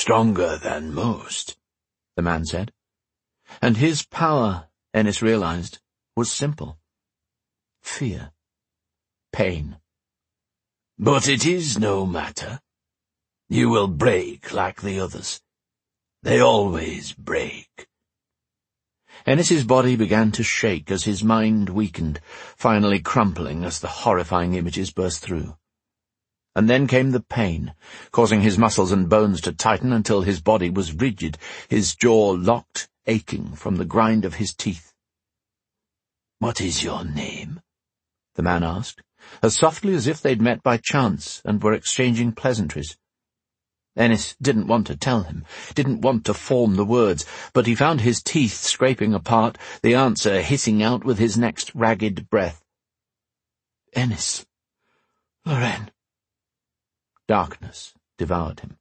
stronger than most," the man said. And his power, Ennis realized, was simple. Fear. Pain. "But it is no matter. You will break like the others. They always break." Ennis's body began to shake as his mind weakened, finally crumpling as the horrifying images burst through. And then came the pain, causing his muscles and bones to tighten until his body was rigid, his jaw locked, aching from the grind of his teeth. "What is your name?" the man asked, as softly as if they'd met by chance and were exchanging pleasantries. Ennis didn't want to tell him, didn't want to form the words, but he found his teeth scraping apart, the answer hissing out with his next ragged breath. "Ennis Loren." Darkness devoured him.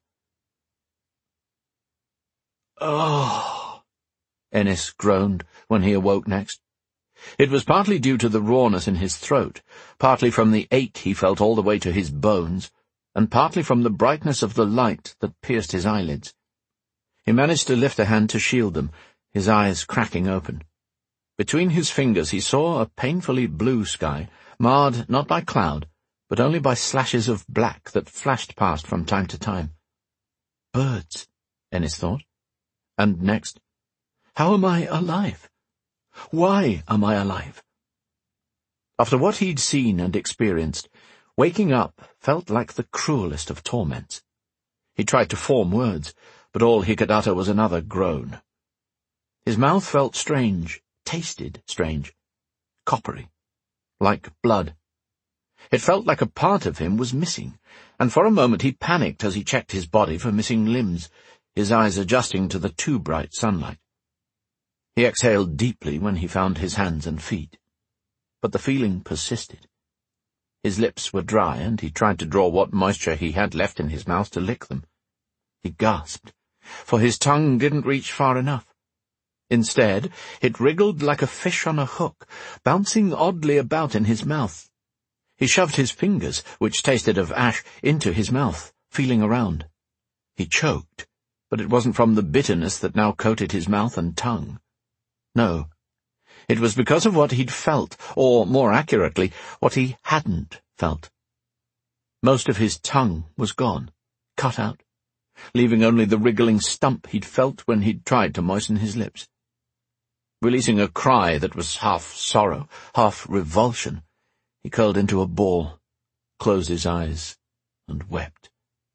"Oh," Ennis groaned when he awoke next. It was partly due to the rawness in his throat, partly from the ache he felt all the way to his bones, and partly from the brightness of the light that pierced his eyelids. He managed to lift a hand to shield them, his eyes cracking open. Between his fingers he saw a painfully blue sky, marred not by cloud, but only by slashes of black that flashed past from time to time. Birds, Ennis thought. And next, how am I alive? Why am I alive? After what he'd seen and experienced, waking up felt like the cruelest of torments. He tried to form words, but all he could utter was another groan. His mouth felt strange, tasted strange, coppery, like blood. It felt like a part of him was missing, and for a moment he panicked as he checked his body for missing limbs, his eyes adjusting to the too bright sunlight. He exhaled deeply when he found his hands and feet, but the feeling persisted. His lips were dry, and he tried to draw what moisture he had left in his mouth to lick them. He gasped, for his tongue didn't reach far enough. Instead, it wriggled like a fish on a hook, bouncing oddly about in his mouth. He shoved his fingers, which tasted of ash, into his mouth, feeling around. He choked, but it wasn't from the bitterness that now coated his mouth and tongue. No, it was because of what he'd felt, or, more accurately, what he hadn't felt. Most of his tongue was gone, cut out, leaving only the wriggling stump he'd felt when he'd tried to moisten his lips. Releasing a cry that was half sorrow, half revulsion, he curled into a ball, closed his eyes, and wept.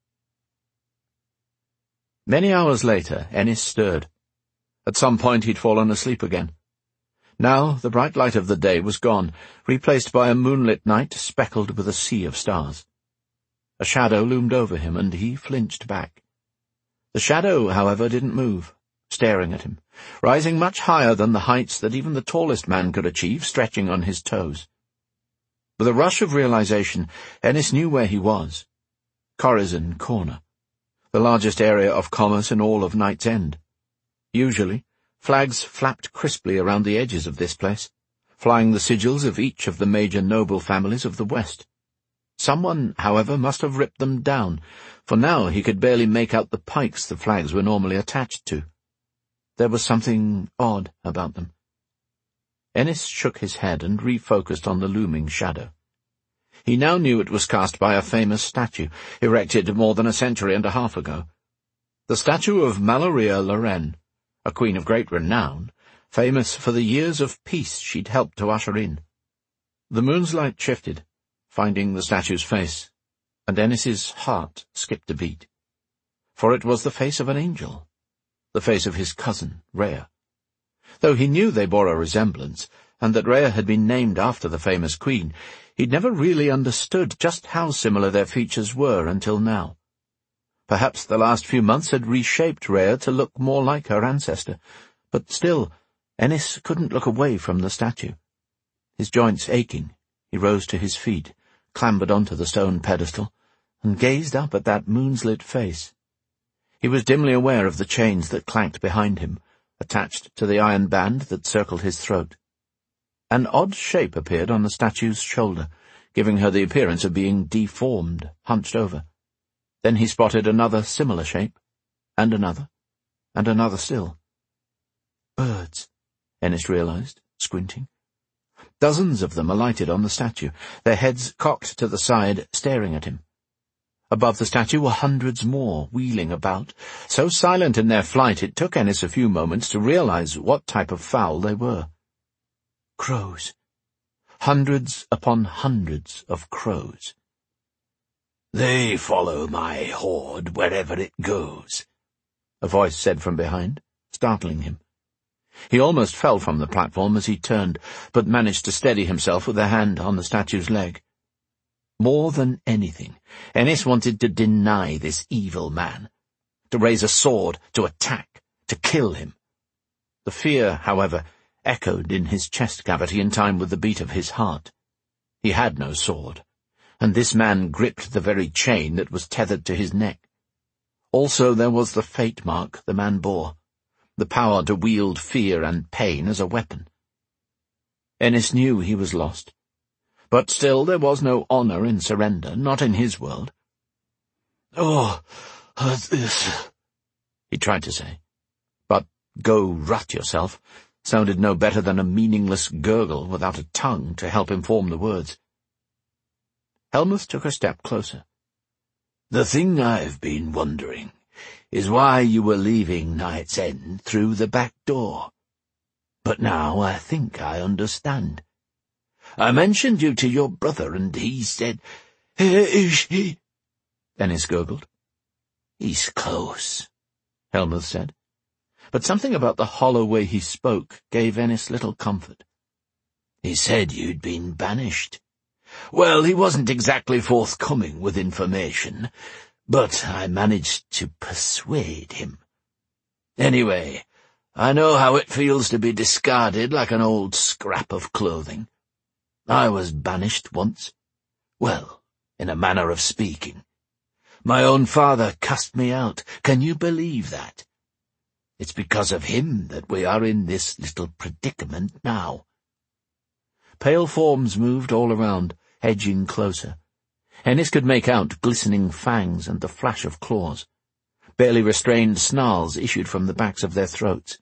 Many hours later, Ennis stirred. At some point he'd fallen asleep again. Now the bright light of the day was gone, replaced by a moonlit night speckled with a sea of stars. A shadow loomed over him, and he flinched back. The shadow, however, didn't move, staring at him, rising much higher than the heights that even the tallest man could achieve, stretching on his toes. With a rush of realization, Ennis knew where he was. Corazon Corner, the largest area of commerce in all of Knight's End. Usually, flags flapped crisply around the edges of this place, flying the sigils of each of the major noble families of the West. Someone, however, must have ripped them down, for now he could barely make out the pikes the flags were normally attached to. There was something odd about them. Ennis shook his head and refocused on the looming shadow. He now knew it was cast by a famous statue, erected more than a century and a half ago. The statue of Maloria Loren, a queen of great renown, famous for the years of peace she'd helped to usher in. The moon's light shifted, finding the statue's face, and Ennis's heart skipped a beat. For it was the face of an angel, the face of his cousin, Rhea. Though he knew they bore a resemblance, and that Rhea had been named after the famous queen, he'd never really understood just how similar their features were until now. Perhaps the last few months had reshaped Rhea to look more like her ancestor, but still, Ennis couldn't look away from the statue. His joints aching, he rose to his feet, clambered onto the stone pedestal, and gazed up at that moon's-lit face. He was dimly aware of the chains that clanked behind him, attached to the iron band that circled his throat. An odd shape appeared on the statue's shoulder, giving her the appearance of being deformed, hunched over. Then he spotted another similar shape, and another still. Birds, Ennis realized, squinting. Dozens of them alighted on the statue, their heads cocked to the side, staring at him. Above the statue were hundreds more, wheeling about, so silent in their flight it took Ennis a few moments to realize what type of fowl they were. Crows. Hundreds upon hundreds of crows. "They follow my horde wherever it goes," a voice said from behind, startling him. He almost fell from the platform as he turned, but managed to steady himself with a hand on the statue's leg. More than anything, Ennis wanted to deny this evil man, to raise a sword, to attack, to kill him. The fear, however, echoed in his chest cavity in time with the beat of his heart. He had no sword, and this man gripped the very chain that was tethered to his neck. Also there was the fate mark the man bore, the power to wield fear and pain as a weapon. Ennis knew he was lost, but still there was no honor in surrender, not in his world. This," he tried to say, but "go rut yourself" sounded no better than a meaningless gurgle without a tongue to help him form the words. Helmuth took a step closer. "The thing I've been wondering is why you were leaving Knight's End through the back door. But now I think I understand. I mentioned you to your brother, and he said—" "Is he?" Ennis gurgled. "He's close," Helmuth said. But something about the hollow way he spoke gave Ennis little comfort. "He said you'd been banished. Well, he wasn't exactly forthcoming with information, but I managed to persuade him. Anyway, I know how it feels to be discarded like an old scrap of clothing. I was banished once. Well, in a manner of speaking. My own father cast me out. Can you believe that? It's because of him that we are in this little predicament now." Pale forms moved all around, edging closer. Ennis could make out glistening fangs and the flash of claws. Barely restrained snarls issued from the backs of their throats.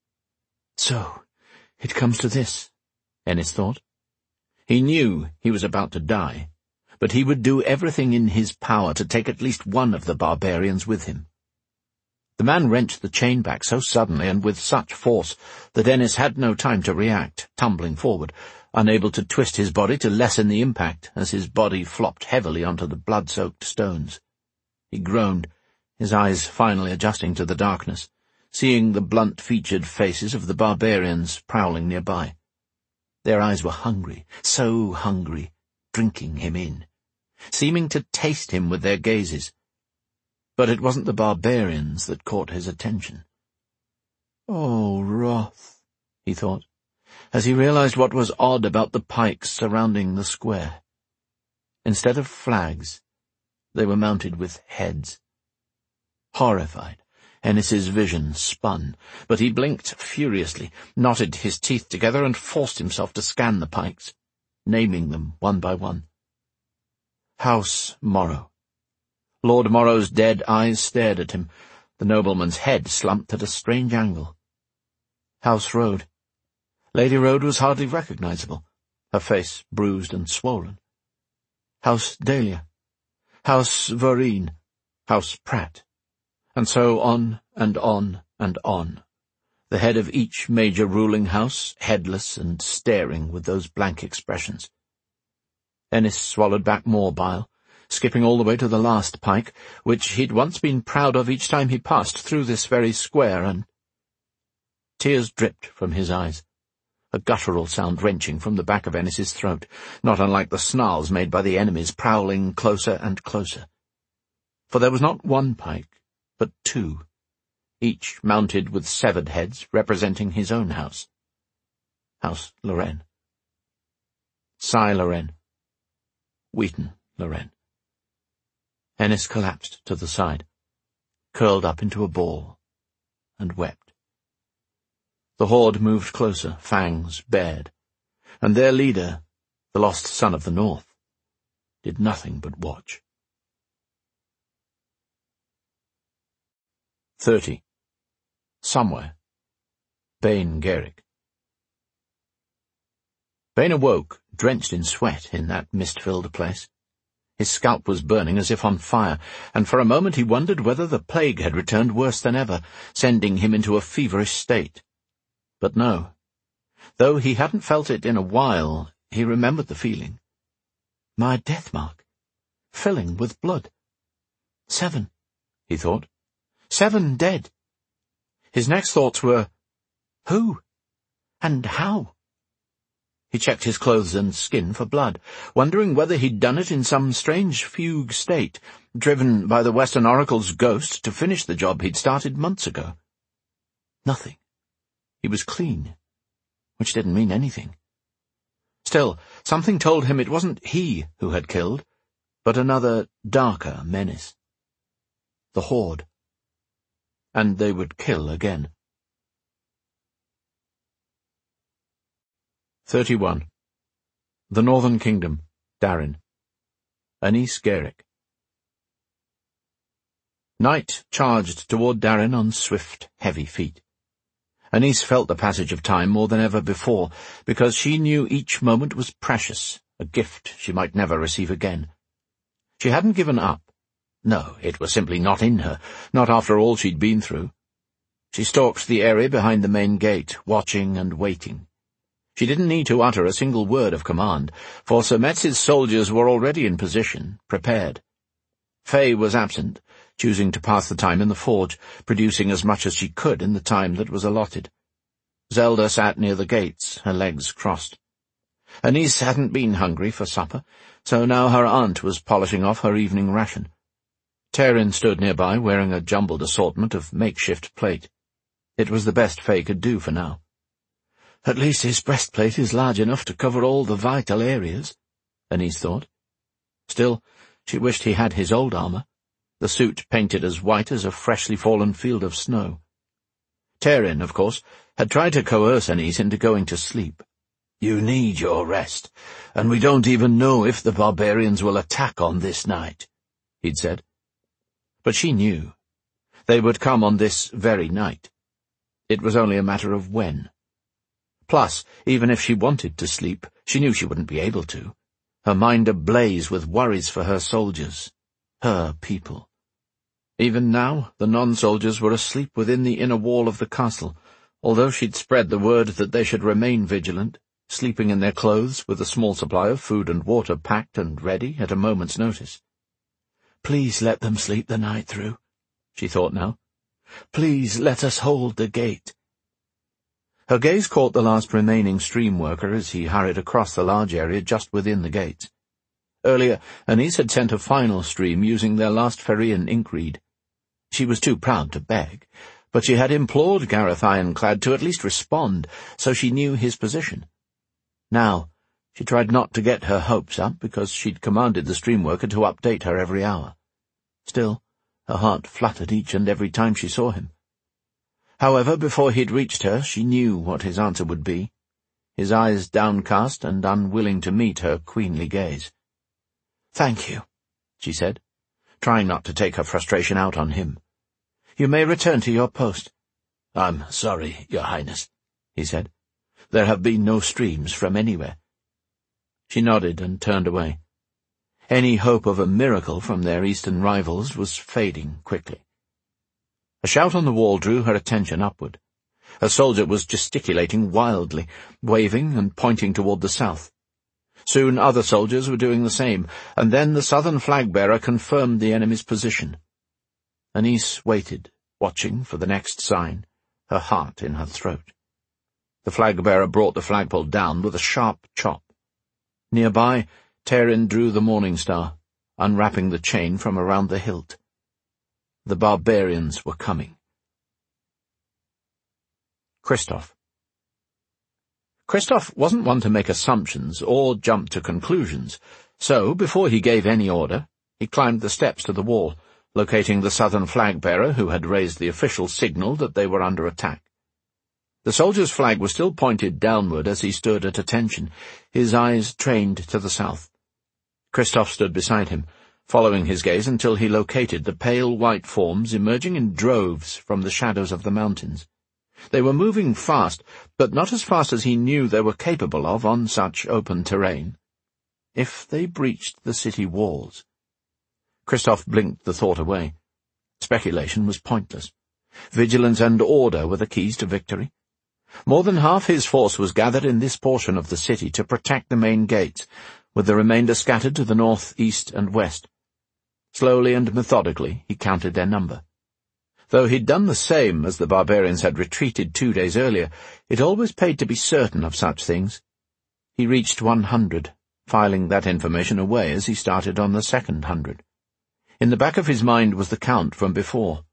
So, it comes to this, Ennis thought. He knew he was about to die, but he would do everything in his power to take at least one of the barbarians with him. The man wrenched the chain back so suddenly and with such force that Ennis had no time to react, tumbling forward, unable to twist his body to lessen the impact as his body flopped heavily onto the blood-soaked stones. He groaned, his eyes finally adjusting to the darkness, seeing the blunt-featured faces of the barbarians prowling nearby. Their eyes were hungry, so hungry, drinking him in, seeming to taste him with their gazes. But it wasn't the barbarians that caught his attention. "Oh, wrath," he thought, as he realized what was odd about the pikes surrounding the square. Instead of flags, they were mounted with heads. Horrified, Ennis's vision spun, but he blinked furiously, knotted his teeth together and forced himself to scan the pikes, naming them one by one. House Morrow. Lord Morrow's dead eyes stared at him, the nobleman's head slumped at a strange angle. House Road. Lady Road was hardly recognizable, her face bruised and swollen. House Dahlia. House Vereen. House Pratt. And so on and on and on, the head of each major ruling house headless and staring with those blank expressions. Ennis swallowed back more bile, skipping all the way to the last pike, which he'd once been proud of each time he passed through this very square, and... Tears dripped from his eyes, a guttural sound wrenching from the back of Ennis's throat, not unlike the snarls made by the enemies prowling closer and closer. For there was not one pike, but two, each mounted with severed heads representing his own house. House Loren. Cy Loren. Wheaton Loren. Ennis collapsed to the side, curled up into a ball, and wept. The horde moved closer, fangs bared, and their leader, the lost son of the North, did nothing but watch. 30. Somewhere. Bain Gaeric. Bain awoke, drenched in sweat, in that mist-filled place. His scalp was burning as if on fire, and for a moment he wondered whether the plague had returned worse than ever, sending him into a feverish state. But no. Though he hadn't felt it in a while, he remembered the feeling. My death mark, filling with blood. 7, he thought. 7 dead. His next thoughts were, who? And how? He checked his clothes and skin for blood, wondering whether he'd done it in some strange fugue state, driven by the Western Oracle's ghost to finish the job he'd started months ago. Nothing. He was clean, which didn't mean anything. Still, something told him it wasn't he who had killed, but another, darker menace. The Horde. And they would kill again. 31. The Northern Kingdom, Darin. Anise Gaeric. Night charged toward Darin on swift, heavy feet. Anise felt the passage of time more than ever before, because she knew each moment was precious, a gift she might never receive again. She hadn't given up. No, it was simply not in her, not after all she'd been through. She stalked the area behind the main gate, watching and waiting. She didn't need to utter a single word of command, for Sir Metz's soldiers were already in position, prepared. Faye was absent, choosing to pass the time in the forge, producing as much as she could in the time that was allotted. Zelda sat near the gates, her legs crossed. Anise hadn't been hungry for supper, so now her aunt was polishing off her evening ration. Tairyn stood nearby, wearing a jumbled assortment of makeshift plate. It was the best Faye could do for now. At least his breastplate is large enough to cover all the vital areas, Anise thought. Still, she wished he had his old armor, the suit painted as white as a freshly fallen field of snow. Tairyn, of course, had tried to coerce Anise into going to sleep. You need your rest, and we don't even know if the barbarians will attack on this night, he'd said. But she knew. They would come on this very night. It was only a matter of when. Plus, even if she wanted to sleep, she knew she wouldn't be able to. Her mind ablaze with worries for her soldiers, her people. Even now, the non-soldiers were asleep within the inner wall of the castle, although she'd spread the word that they should remain vigilant, sleeping in their clothes with a small supply of food and water packed and ready at a moment's notice. Please let them sleep the night through, she thought now. Please let us hold the gate. Her gaze caught the last remaining stream worker as he hurried across the large area just within the gates. Earlier, Anise had sent a final stream using their last Ferrian ink reed. She was too proud to beg, but she had implored Gareth Ironclad to at least respond, so she knew his position. Now, she tried not to get her hopes up, because she'd commanded the stream worker to update her every hour. Still, her heart fluttered each and every time she saw him. However, before he'd reached her, she knew what his answer would be, his eyes downcast and unwilling to meet her queenly gaze. "Thank you," she said, trying not to take her frustration out on him. "You may return to your post." "I'm sorry, Your Highness," he said. "There have been no streams from anywhere." She nodded and turned away. Any hope of a miracle from their eastern rivals was fading quickly. A shout on the wall drew her attention upward. A soldier was gesticulating wildly, waving and pointing toward the south. Soon other soldiers were doing the same, and then the southern flag-bearer confirmed the enemy's position. Anise waited, watching for the next sign, her heart in her throat. The flag-bearer brought the flagpole down with a sharp chop. Nearby, Tairyn drew the morning star, unwrapping the chain from around the hilt. The barbarians were coming. Kristoff. Kristoff wasn't one to make assumptions or jump to conclusions, so before he gave any order, he climbed the steps to the wall, locating the southern flag-bearer who had raised the official signal that they were under attack. The soldier's flag was still pointed downward as he stood at attention, his eyes trained to the south. Kristoff stood beside him, following his gaze until he located the pale white forms emerging in droves from the shadows of the mountains. They were moving fast, but not as fast as he knew they were capable of on such open terrain. If they breached the city walls... Kristoff blinked the thought away. Speculation was pointless. Vigilance and order were the keys to victory. More than half his force was gathered in this portion of the city to protect the main gates, with the remainder scattered to the north, east, and west. Slowly and methodically he counted their number. Though he'd done the same as the barbarians had retreated 2 days earlier, it always paid to be certain of such things. He reached 100, filing that information away as he started on the second 100. In the back of his mind was the count from before.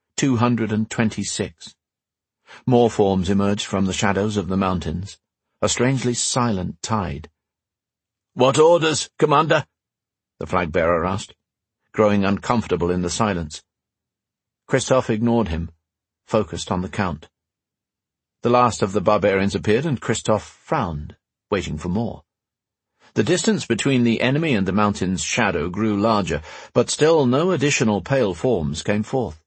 226. More forms emerged from the shadows of the mountains, a strangely silent tide. "What orders, Commander?" the flag-bearer asked, growing uncomfortable in the silence. Kristoff ignored him, focused on the count. The last of the barbarians appeared, and Kristoff frowned, waiting for more. The distance between the enemy and the mountain's shadow grew larger, but still no additional pale forms came forth.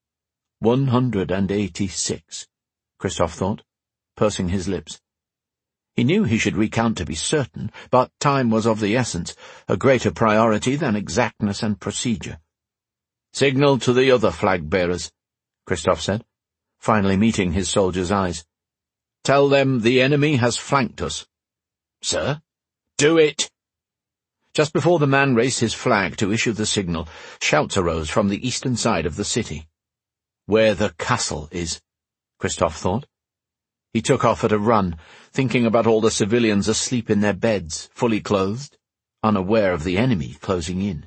186, Kristoff thought, pursing his lips. He knew he should recount to be certain, but time was of the essence, a greater priority than exactness and procedure. "Signal to the other flag-bearers," Kristoff said, finally meeting his soldiers' eyes. "Tell them the enemy has flanked us." "Sir?" "Do it!" Just before the man raised his flag to issue the signal, shouts arose from the eastern side of the city. "Where the castle is," Kristoff thought. He took off at a run, thinking about all the civilians asleep in their beds, fully clothed, unaware of the enemy closing in.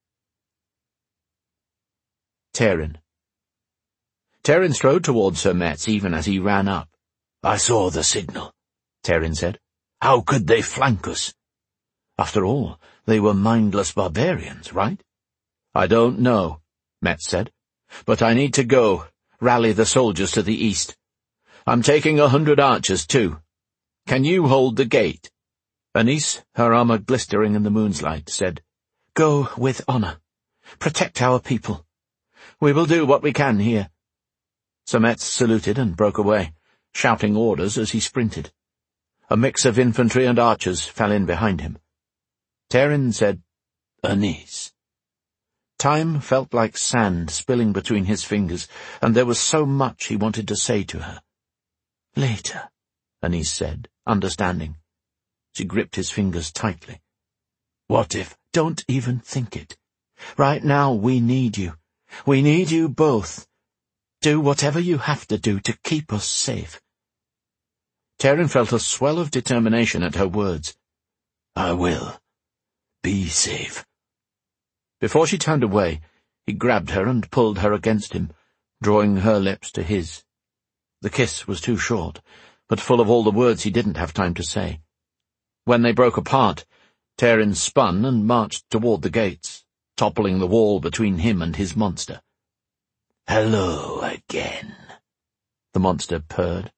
Terin strode towards Sir Metz even as he ran up. "I saw the signal," Terin said. "How could they flank us?" After all, they were mindless barbarians, right? "I don't know," Metz said, "but I need to go, rally the soldiers to the east. I'm taking 100 archers, too. Can you hold the gate?" Anise, her armor glistering in the moon's light, said, "Go with honor. Protect our people. We will do what we can here." Sir Metz saluted and broke away, shouting orders as he sprinted. A mix of infantry and archers fell in behind him. Terin said, "Anise." Time felt like sand spilling between his fingers, and there was so much he wanted to say to her. "Later," Anise said, understanding. She gripped his fingers tightly. "What if—" "Don't even think it. Right now we need you. We need you both. Do whatever you have to do to keep us safe." Terin felt a swell of determination at her words. "I will. Be safe." Before she turned away, he grabbed her and pulled her against him, drawing her lips to his. The kiss was too short, but full of all the words he didn't have time to say. When they broke apart, Terin spun and marched toward the gates, toppling the wall between him and his monster. "Hello again," the monster purred.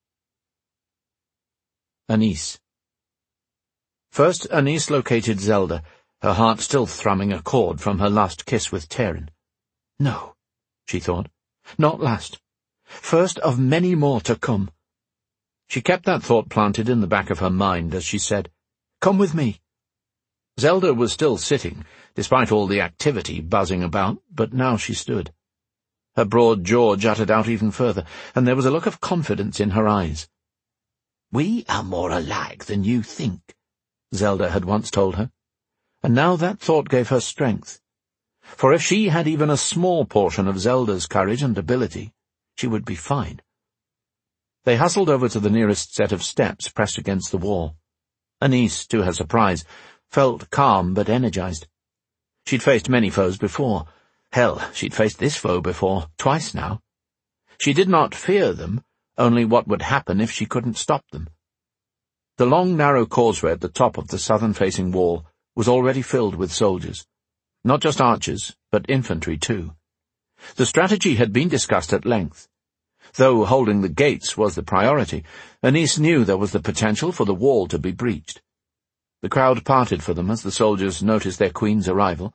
Anise. First, Anise located Zelda, her heart still thrumming a chord from her last kiss with Terin. No, she thought, not last. First of many more to come. She kept that thought planted in the back of her mind as she said, "Come with me." Zelda was still sitting, despite all the activity buzzing about, but now she stood. Her broad jaw jutted out even further, and there was a look of confidence in her eyes. "We are more alike than you think," Zelda had once told her, and now that thought gave her strength. For if she had even a small portion of Zelda's courage and ability, she would be fine. They hustled over to the nearest set of steps pressed against the wall. Anise, to her surprise, felt calm but energized. She'd faced many foes before. Hell, she'd faced this foe before, twice now. She did not fear them, only what would happen if she couldn't stop them. The long, narrow causeway at the top of the southern-facing wall was already filled with soldiers. Not just archers, but infantry too. The strategy had been discussed at length. Though holding the gates was the priority, Anise knew there was the potential for the wall to be breached. The crowd parted for them as the soldiers noticed their queen's arrival,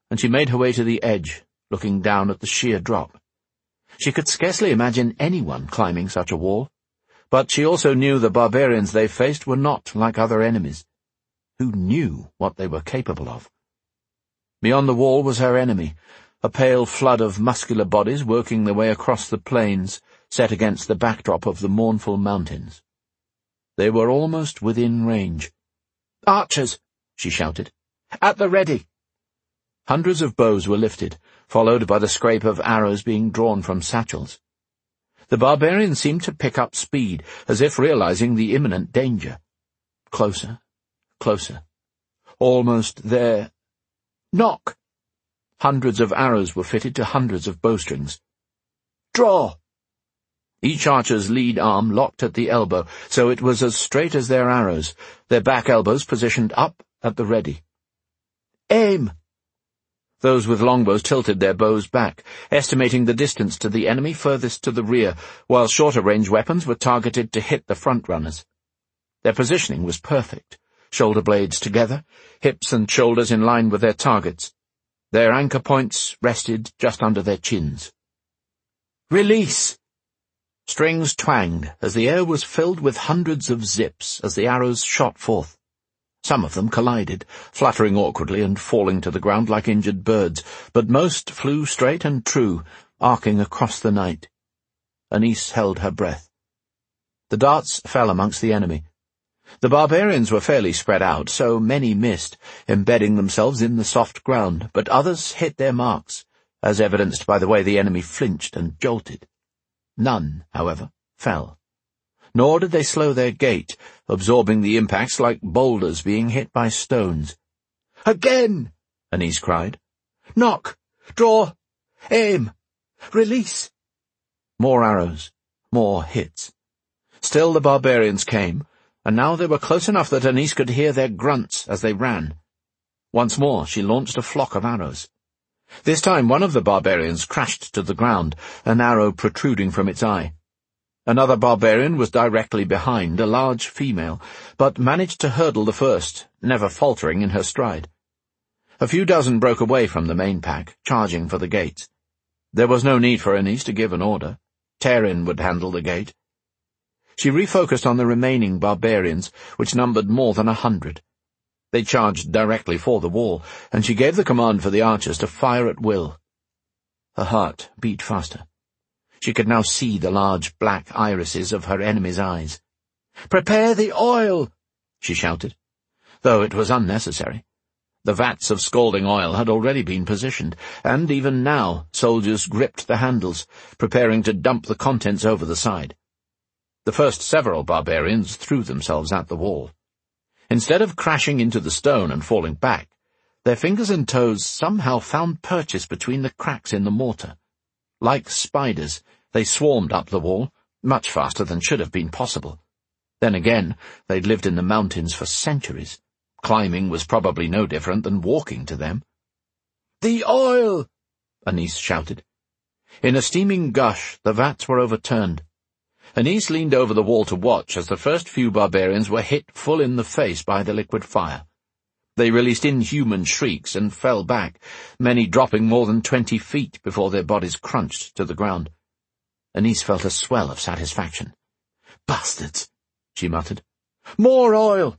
and she made her way to the edge, looking down at the sheer drop. She could scarcely imagine anyone climbing such a wall, but she also knew the barbarians they faced were not like other enemies. Who knew what they were capable of? Beyond the wall was her enemy, a pale flood of muscular bodies working their way across the plains, set against the backdrop of the mournful mountains. They were almost within range. "Archers!" she shouted. "At the ready!" Hundreds of bows were lifted, followed by the scrape of arrows being drawn from satchels. The barbarians seemed to pick up speed, as if realizing the imminent danger. Closer, closer. Almost there. "Knock!" Hundreds of arrows were fitted to hundreds of bowstrings. "Draw!" Each archer's lead arm locked at the elbow, so it was as straight as their arrows, their back elbows positioned up at the ready. "Aim!" Those with longbows tilted their bows back, estimating the distance to the enemy furthest to the rear, while shorter-range weapons were targeted to hit the front-runners. Their positioning was perfect, shoulder blades together, hips and shoulders in line with their targets. Their anchor points rested just under their chins. "Release!" Strings twanged as the air was filled with hundreds of zips as the arrows shot forth. Some of them collided, fluttering awkwardly and falling to the ground like injured birds, but most flew straight and true, arcing across the night. Anise held her breath. The darts fell amongst the enemy. The barbarians were fairly spread out, so many missed, embedding themselves in the soft ground, but others hit their marks, as evidenced by the way the enemy flinched and jolted. None, however, fell. Nor did they slow their gait, absorbing the impacts like boulders being hit by stones. "Again!" Anise cried. "Knock! Draw! Aim! Release!" More arrows, more hits. Still the barbarians came, and now they were close enough that Anise could hear their grunts as they ran. Once more she launched a flock of arrows. This time one of the barbarians crashed to the ground, an arrow protruding from its eye. Another barbarian was directly behind, a large female, but managed to hurdle the first, never faltering in her stride. A few dozen broke away from the main pack, charging for the gates. There was no need for Anise to give an order. Terin would handle the gate. She refocused on the remaining barbarians, which numbered more than 100. They charged directly for the wall, and she gave the command for the archers to fire at will. Her heart beat faster. She could now see the large black irises of her enemy's eyes. "Prepare the oil!" she shouted, though it was unnecessary. The vats of scalding oil had already been positioned, and even now soldiers gripped the handles, preparing to dump the contents over the side. The first several barbarians threw themselves at the wall. Instead of crashing into the stone and falling back, their fingers and toes somehow found purchase between the cracks in the mortar. Like spiders, they swarmed up the wall, much faster than should have been possible. Then again, they'd lived in the mountains for centuries. Climbing was probably no different than walking to them. "The oil!" Anise shouted. In a steaming gush, the vats were overturned. Anise leaned over the wall to watch as the first few barbarians were hit full in the face by the liquid fire. They released inhuman shrieks and fell back, many dropping more than 20 feet before their bodies crunched to the ground. Anise felt a swell of satisfaction. "Bastards!" she muttered. "More oil!"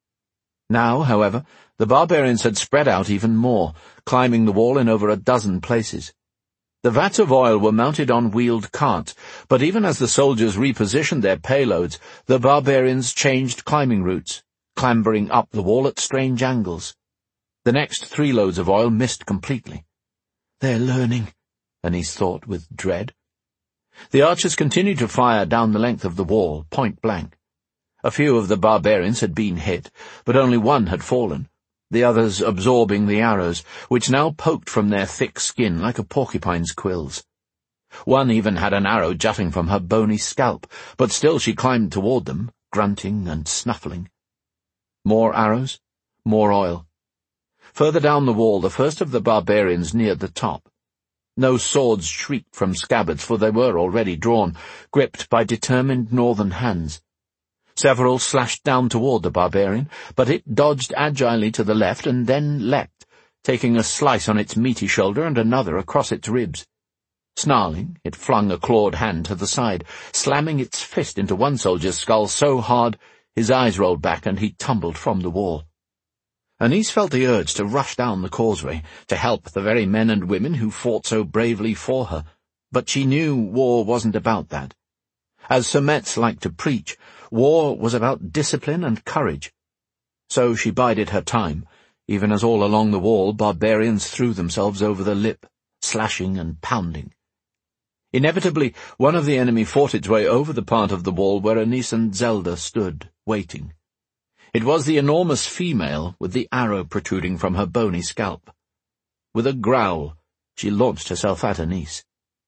Now, however, the barbarians had spread out even more, climbing the wall in over a dozen places. The vats of oil were mounted on wheeled carts, but even as the soldiers repositioned their payloads, the barbarians changed climbing routes, clambering up the wall at strange angles. The next 3 loads of oil missed completely. "They're learning," Anise thought with dread. The archers continued to fire down the length of the wall, point blank. A few of the barbarians had been hit, but only one had fallen, the others absorbing the arrows, which now poked from their thick skin like a porcupine's quills. One even had an arrow jutting from her bony scalp, but still she climbed toward them, grunting and snuffling. More arrows, more oil. Further down the wall, the first of the barbarians neared the top. No swords shrieked from scabbards, for they were already drawn, gripped by determined northern hands. Several slashed down toward the barbarian, but it dodged agilely to the left and then leapt, taking a slice on its meaty shoulder and another across its ribs. Snarling, it flung a clawed hand to the side, slamming its fist into one soldier's skull so hard his eyes rolled back and he tumbled from the wall. Anise felt the urge to rush down the causeway, to help the very men and women who fought so bravely for her, but she knew war wasn't about that. As Sir Metz liked to preach, war was about discipline and courage. So she bided her time, even as all along the wall barbarians threw themselves over the lip, slashing and pounding. Inevitably, one of the enemy fought its way over the part of the wall where Anise and Zelda stood, waiting. It was the enormous female with the arrow protruding from her bony scalp. With a growl, she launched herself at Anise.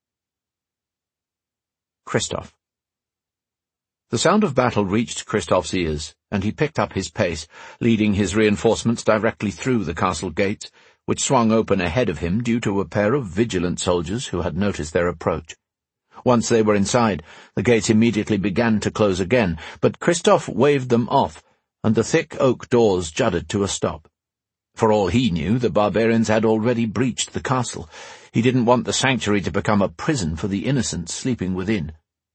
Kristoff. The sound of battle reached Kristoff's ears, and he picked up his pace, leading his reinforcements directly through the castle gates, which swung open ahead of him due to a pair of vigilant soldiers who had noticed their approach. Once they were inside, the gates immediately began to close again, but Kristoff waved them off, and the thick oak doors juddered to a stop. For all he knew, the barbarians had already breached the castle. He didn't want the sanctuary to become a prison for the innocent sleeping within.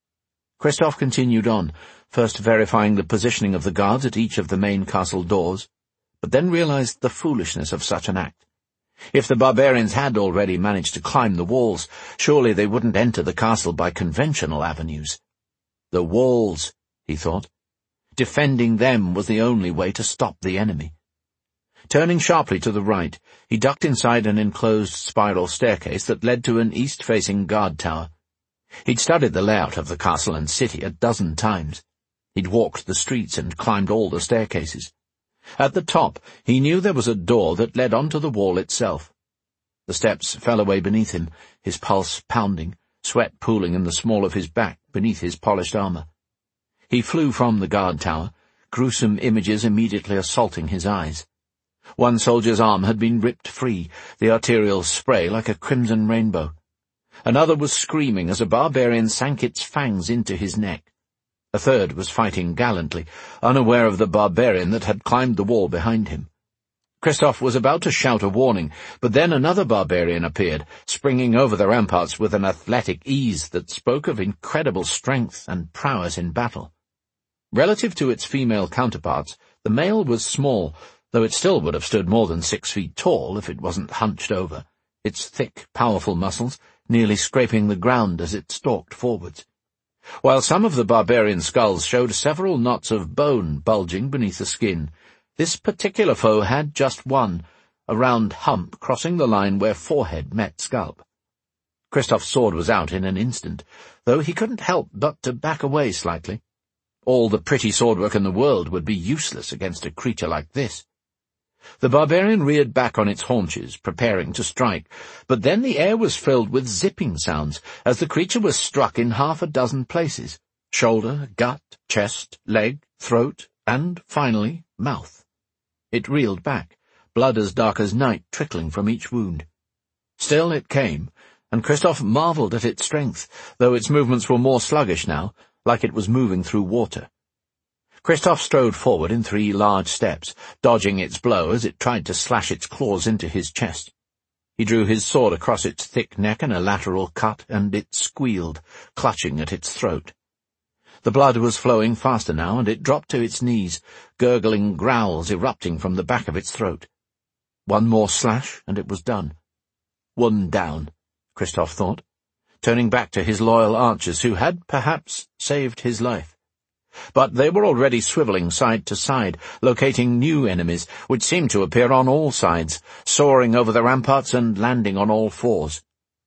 Kristoff continued on, first verifying the positioning of the guards at each of the main castle doors, but then realized the foolishness of such an act. If the barbarians had already managed to climb the walls, surely they wouldn't enter the castle by conventional avenues. The walls, he thought. Defending them was the only way to stop the enemy. Turning sharply to the right, he ducked inside an enclosed spiral staircase that led to an east-facing guard tower. He'd studied the layout of the castle and city a dozen times. He'd walked the streets and climbed all the staircases. At the top, he knew there was a door that led onto the wall itself. The steps fell away beneath him, his pulse pounding, sweat pooling in the small of his back beneath his polished armor. He flew from the guard tower, gruesome images immediately assaulting his eyes. One soldier's arm had been ripped free, the arterial spray like a crimson rainbow. Another was screaming as a barbarian sank its fangs into his neck. A third was fighting gallantly, unaware of the barbarian that had climbed the wall behind him. Kristoff was about to shout a warning, but then another barbarian appeared, springing over the ramparts with an athletic ease that spoke of incredible strength and prowess in battle. Relative to its female counterparts, the male was small, though it still would have stood more than 6 feet tall if it wasn't hunched over, its thick, powerful muscles nearly scraping the ground as it stalked forwards. While some of the barbarian skulls showed several knots of bone bulging beneath the skin, this particular foe had just one, a round hump crossing the line where forehead met scalp. Kristoff's sword was out in an instant, though he couldn't help but to back away slightly. All the pretty swordwork in the world would be useless against a creature like this. The barbarian reared back on its haunches, preparing to strike, but then the air was filled with zipping sounds as the creature was struck in 6 places: shoulder, gut, chest, leg, throat, and, finally, mouth. It reeled back, blood as dark as night trickling from each wound. Still it came, and Kristoff marveled at its strength, though its movements were more sluggish now, like it was moving through water. Kristoff strode forward in 3 large steps, dodging its blow as it tried to slash its claws into his chest. He drew his sword across its thick neck in a lateral cut, and it squealed, clutching at its throat. The blood was flowing faster now, and it dropped to its knees, gurgling growls erupting from the back of its throat. One more slash, and it was done. One down, Kristoff thought, turning back to his loyal archers who had, perhaps, saved his life. But they were already swiveling side to side, locating new enemies, which seemed to appear on all sides, soaring over the ramparts and landing on all 4s.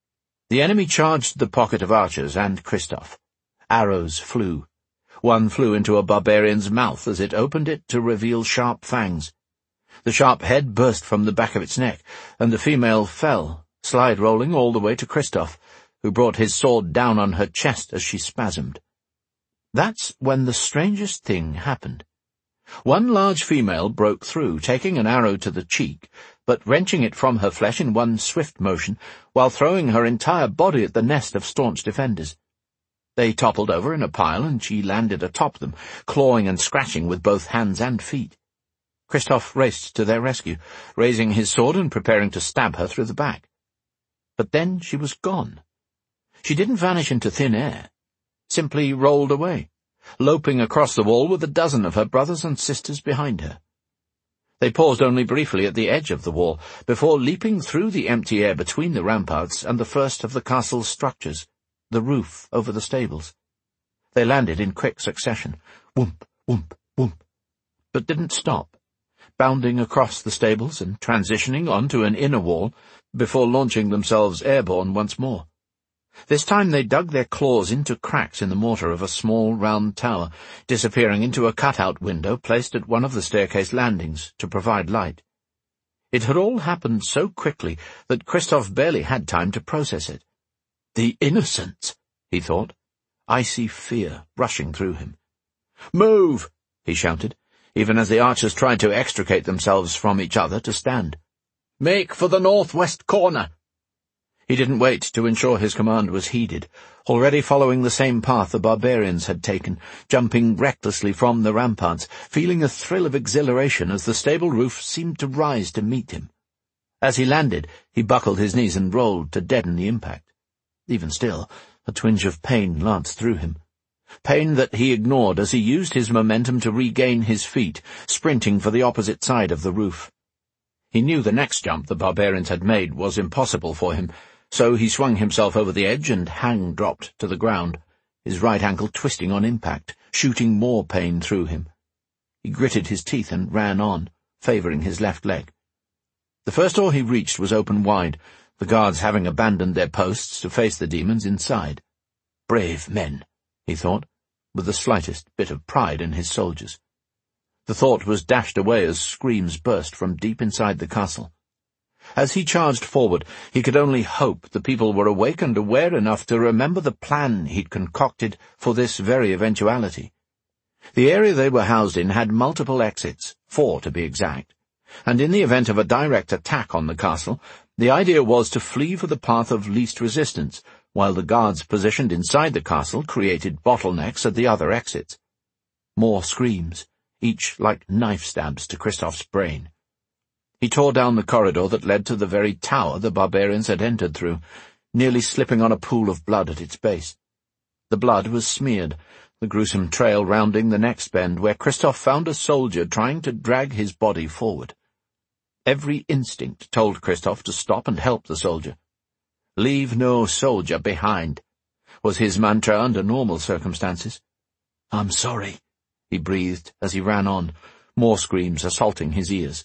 The enemy charged the pocket of archers and Kristoff. Arrows flew. One flew into a barbarian's mouth as it opened it to reveal sharp fangs. The sharp head burst from the back of its neck, and the female fell, slide-rolling all the way to Kristoff, who brought his sword down on her chest as she spasmed. That's when the strangest thing happened. One large female broke through, taking an arrow to the cheek, but wrenching it from her flesh in one swift motion, while throwing her entire body at the nest of staunch defenders. They toppled over in a pile, and she landed atop them, clawing and scratching with both hands and feet. Christoph raced to their rescue, raising his sword and preparing to stab her through the back. But then she was gone. She didn't vanish into thin air, simply rolled away, loping across the wall with a dozen of her brothers and sisters behind her. They paused only briefly at the edge of the wall, before leaping through the empty air between the ramparts and the first of the castle's structures, the roof over the stables. They landed in quick succession, whoomp, whoomp, whoomp, but didn't stop, bounding across the stables and transitioning onto an inner wall before launching themselves airborne once more. This time they dug their claws into cracks in the mortar of a small round tower, disappearing into a cutout window placed at one of the staircase landings to provide light. It had all happened so quickly that Christoph barely had time to process it. The innocents, he thought, icy fear rushing through him. "Move!" he shouted, even as the archers tried to extricate themselves from each other to stand. "Make for the northwest corner!" He didn't wait to ensure his command was heeded, already following the same path the barbarians had taken, jumping recklessly from the ramparts, feeling a thrill of exhilaration as the stable roof seemed to rise to meet him. As he landed, he buckled his knees and rolled to deaden the impact. Even still, a twinge of pain lanced through him. Pain that he ignored as he used his momentum to regain his feet, sprinting for the opposite side of the roof. He knew the next jump the barbarians had made was impossible for him, so he swung himself over the edge and hang-dropped to the ground, his right ankle twisting on impact, shooting more pain through him. He gritted his teeth and ran on, favouring his left leg. The first door he reached was open wide, the guards having abandoned their posts to face the demons inside. Brave men, he thought, with the slightest bit of pride in his soldiers. The thought was dashed away as screams burst from deep inside the castle. As he charged forward, he could only hope the people were awake and aware enough to remember the plan he'd concocted for this very eventuality. The area they were housed in had multiple exits, 4 to be exact, and in the event of a direct attack on the castle, the idea was to flee for the path of least resistance, while the guards positioned inside the castle created bottlenecks at the other exits. More screams, each like knife stabs to Christoph's brain. He tore down the corridor that led to the very tower the barbarians had entered through, nearly slipping on a pool of blood at its base. The blood was smeared, the gruesome trail rounding the next bend, where Christoph found a soldier trying to drag his body forward. Every instinct told Christoph to stop and help the soldier. "Leave no soldier behind," was his mantra under normal circumstances. "I'm sorry," he breathed as he ran on, more screams assaulting his ears.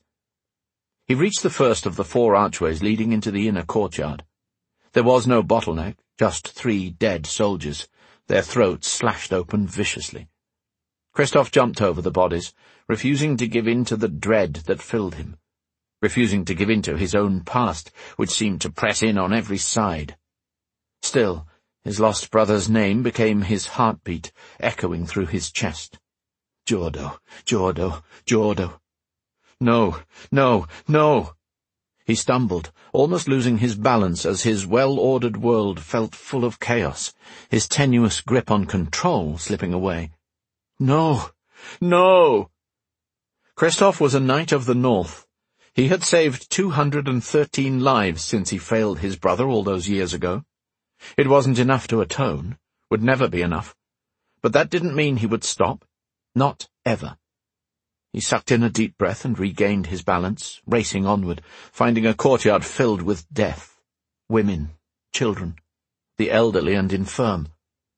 He reached the first of the 4 archways leading into the inner courtyard. There was no bottleneck, just 3 dead soldiers, their throats slashed open viciously. Christoph jumped over the bodies, refusing to give in to the dread that filled him, refusing to give in to his own past, which seemed to press in on every side. Still, his lost brother's name became his heartbeat, echoing through his chest. Jordo, Jordo, Jordo. No, no, no! He stumbled, almost losing his balance as his well-ordered world felt full of chaos, his tenuous grip on control slipping away. No! No! Christoph was a knight of the North. He had saved 213 lives since he failed his brother all those years ago. It wasn't enough to atone, would never be enough. But that didn't mean he would stop. Not ever. He sucked in a deep breath and regained his balance, racing onward, finding a courtyard filled with death. Women, children, the elderly and infirm.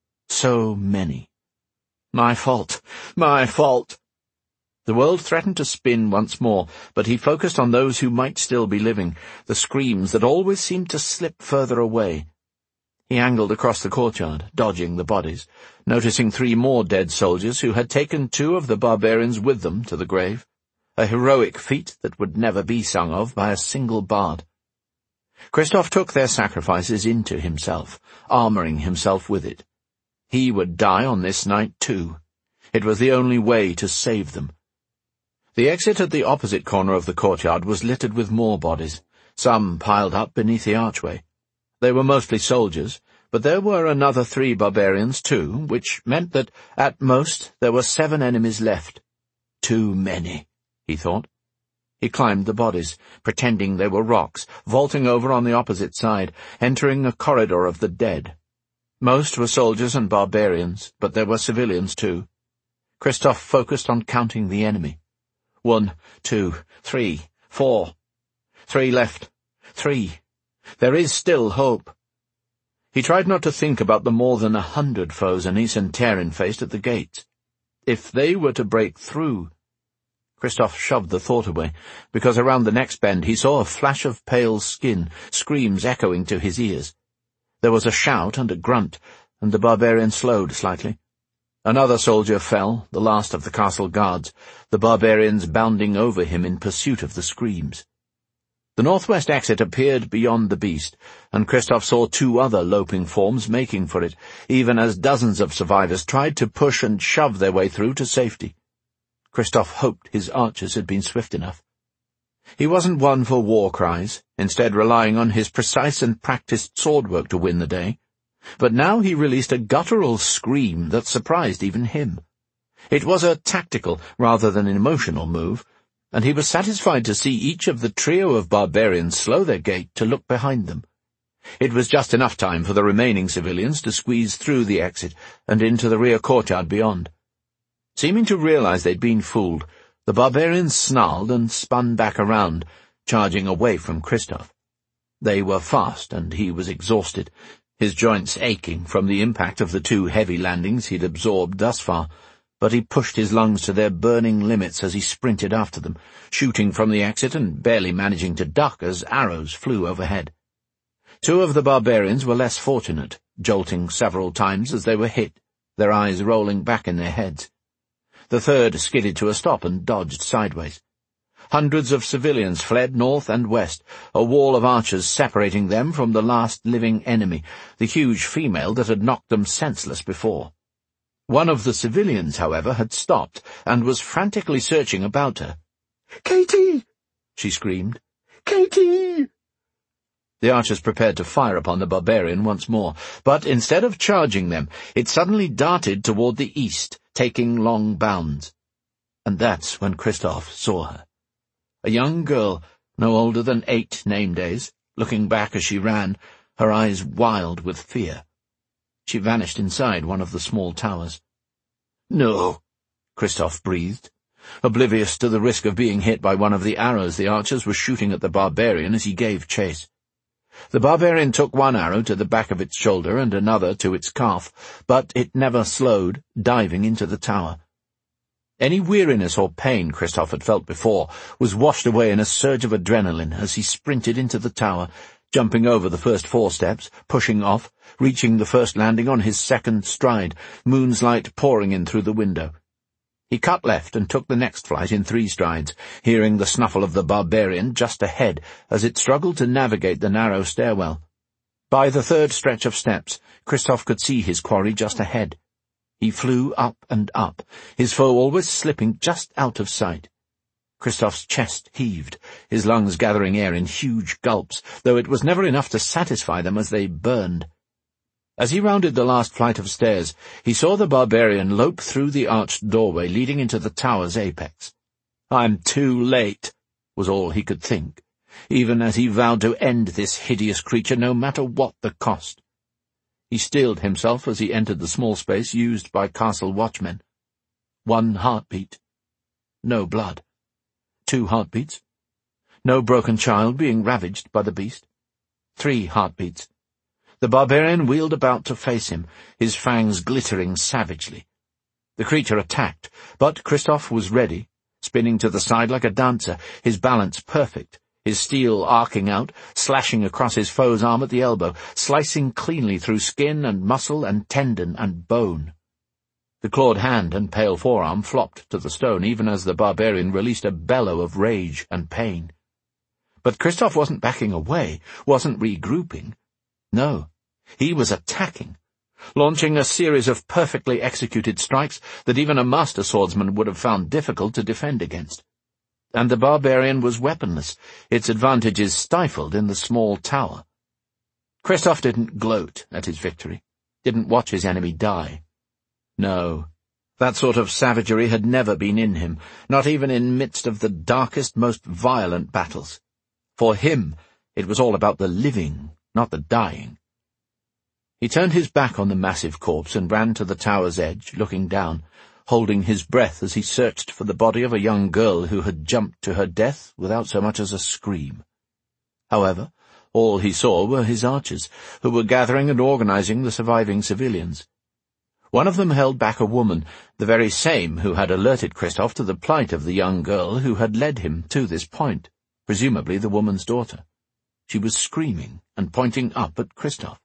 So many. My fault! My fault! The world threatened to spin once more, but he focused on those who might still be living, the screams that always seemed to slip further away. He angled across the courtyard, dodging the bodies, noticing 3 more dead soldiers who had taken 2 of the barbarians with them to the grave, a heroic feat that would never be sung of by a single bard. Christoph took their sacrifices into himself, armouring himself with it. He would die on this night too. It was the only way to save them. The exit at the opposite corner of the courtyard was littered with more bodies, some piled up beneath the archway. They were mostly soldiers, but there were another 3 barbarians too, which meant that, at most, there were 7 enemies left. Too many, he thought. He climbed the bodies, pretending they were rocks, vaulting over on the opposite side, entering a corridor of the dead. Most were soldiers and barbarians, but there were civilians too. Christoph focused on counting the enemy. 1, 2, 3, 4. 3 left. 3. There is still hope. He tried not to think about the more than 100 foes Anise and Terin faced at the gates. If they were to break through— Christoph shoved the thought away, because around the next bend he saw a flash of pale skin, screams echoing to his ears. There was a shout and a grunt, and the barbarian slowed slightly. Another soldier fell, the last of the castle guards, the barbarians bounding over him in pursuit of the screams. The northwest exit appeared beyond the beast, and Christoph saw 2 other loping forms making for it, even as dozens of survivors tried to push and shove their way through to safety. Christoph hoped his archers had been swift enough. He wasn't one for war cries, instead relying on his precise and practiced swordwork to win the day. But now he released a guttural scream that surprised even him. It was a tactical rather than an emotional move, and he was satisfied to see each of the trio of barbarians slow their gait to look behind them. It was just enough time for the remaining civilians to squeeze through the exit and into the rear courtyard beyond. Seeming to realize they'd been fooled, the barbarians snarled and spun back around, charging away from Christoph. They were fast, and he was exhausted, his joints aching from the impact of the 2 heavy landings he'd absorbed thus far, but he pushed his lungs to their burning limits as he sprinted after them, shooting from the exit and barely managing to duck as arrows flew overhead. 2 of the barbarians were less fortunate, jolting several times as they were hit, their eyes rolling back in their heads. The 3rd skidded to a stop and dodged sideways. Hundreds of civilians fled north and west, a wall of archers separating them from the last living enemy, the huge female that had knocked them senseless before. One of the civilians, however, had stopped and was frantically searching about her. "Katie!" she screamed. "Katie!" The archers prepared to fire upon the barbarian once more, but instead of charging them, it suddenly darted toward the east, taking long bounds. And that's when Christoph saw her. A young girl, no older than 8 name days, looking back as she ran, her eyes wild with fear. She vanished inside one of the small towers. "No," Christoph breathed, oblivious to the risk of being hit by one of the arrows the archers were shooting at the barbarian as he gave chase. The barbarian took one arrow to the back of its shoulder and another to its calf, but it never slowed, diving into the tower. Any weariness or pain Christoph had felt before was washed away in a surge of adrenaline as he sprinted into the tower, jumping over the first 4 steps, pushing off, reaching the first landing on his 2nd stride, moon's light pouring in through the window. He cut left and took the next flight in 3 strides, hearing the snuffle of the barbarian just ahead as it struggled to navigate the narrow stairwell. By the 3rd stretch of steps, Christoph could see his quarry just ahead. He flew up and up, his foe always slipping just out of sight. Christoph's chest heaved, his lungs gathering air in huge gulps, though it was never enough to satisfy them as they burned. As he rounded the last flight of stairs, he saw the barbarian lope through the arched doorway leading into the tower's apex. "I'm too late," was all he could think, even as he vowed to end this hideous creature no matter what the cost. He steeled himself as he entered the small space used by castle watchmen. 1 heartbeat. No blood. 2 heartbeats. No broken child being ravaged by the beast. 3 heartbeats. The barbarian wheeled about to face him, his fangs glittering savagely. The creature attacked, but Christoph was ready, spinning to the side like a dancer, his balance perfect, his steel arcing out, slashing across his foe's arm at the elbow, slicing cleanly through skin and muscle and tendon and bone. The clawed hand and pale forearm flopped to the stone even as the barbarian released a bellow of rage and pain. But Christoph wasn't backing away, wasn't regrouping. No, he was attacking, launching a series of perfectly executed strikes that even a master swordsman would have found difficult to defend against. And the barbarian was weaponless, its advantages stifled in the small tower. Christoph didn't gloat at his victory, didn't watch his enemy die. No, That sort of savagery had never been in him, not even in midst of the darkest, most violent battles. For him, it was all about the living, not the dying. He turned his back on the massive corpse and ran to the tower's edge, looking down, holding his breath as he searched for the body of a young girl who had jumped to her death without so much as a scream. However, all he saw were his archers, who were gathering and organizing the surviving civilians. One of them held back a woman, the very same who had alerted Christophe to the plight of the young girl who had led him to this point, presumably the woman's daughter. She was screaming and pointing up at Christophe.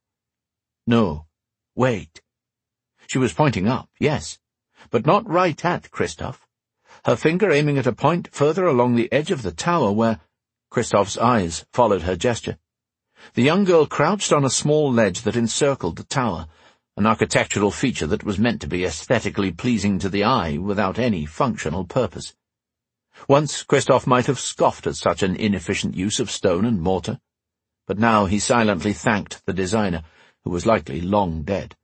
No, wait. She was pointing up, yes, but not right at Christophe, her finger aiming at a point further along the edge of the tower where Christophe's eyes followed her gesture. The young girl crouched on a small ledge that encircled the tower, an architectural feature that was meant to be aesthetically pleasing to the eye without any functional purpose. Once Christophe might have scoffed at such an inefficient use of stone and mortar, but now he silently thanked the designer, who was likely long dead.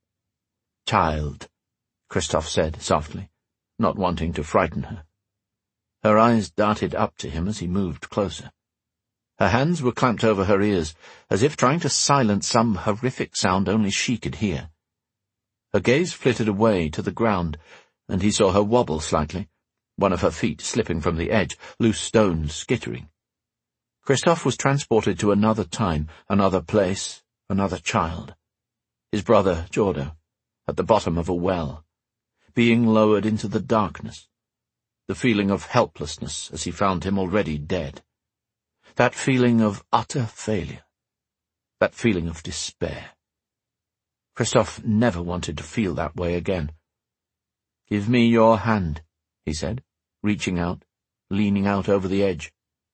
"Child," Christophe said softly, not wanting to frighten her. Her eyes darted up to him as he moved closer. Her hands were clamped over her ears, as if trying to silence some horrific sound only she could hear. Her gaze flitted away to the ground, and he saw her wobble slightly, one of her feet slipping from the edge, loose stones skittering. Christophe was transported to another time, another place, another child. His brother, Jordo, at the bottom of a well, being lowered into the darkness. The feeling of helplessness as he found him already dead. That feeling of utter failure. That feeling of despair. Christophe never wanted to feel that way again. "Give me your hand," he said, reaching out, leaning out over the edge.